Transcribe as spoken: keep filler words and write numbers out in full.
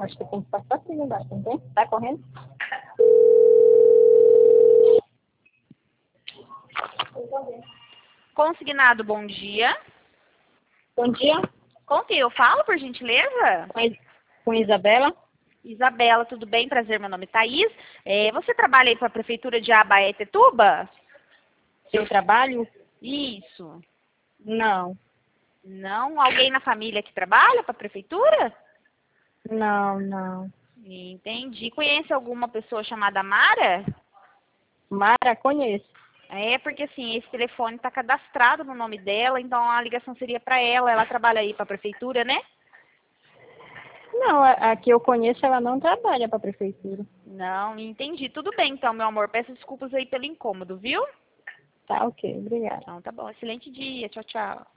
Acho que tem que passar assim embaixo, não tem? Tá correndo? Consignado, bom dia. Bom dia, Com quem eu falo, por gentileza? com, Is- com Isabela. Isabela, tudo bem? Prazer, meu nome é Thaís. É, você trabalha aí para a Prefeitura de Abaetetuba? Seu trabalho? Isso. Não, Não? Alguém na família que trabalha para a Prefeitura? não, não. Entendi. Conhece alguma pessoa chamada Mara? Mara, conheço. É, porque assim, esse telefone está cadastrado no nome dela, então a ligação seria para ela. Ela trabalha aí para a Prefeitura, né? Não, a, a que eu conheço, ela não trabalha para a prefeitura. Não, entendi. Tudo bem, então, meu amor. Peço desculpas aí pelo incômodo, viu? Tá, ok, obrigada. Então, tá bom. Excelente dia. Tchau, tchau.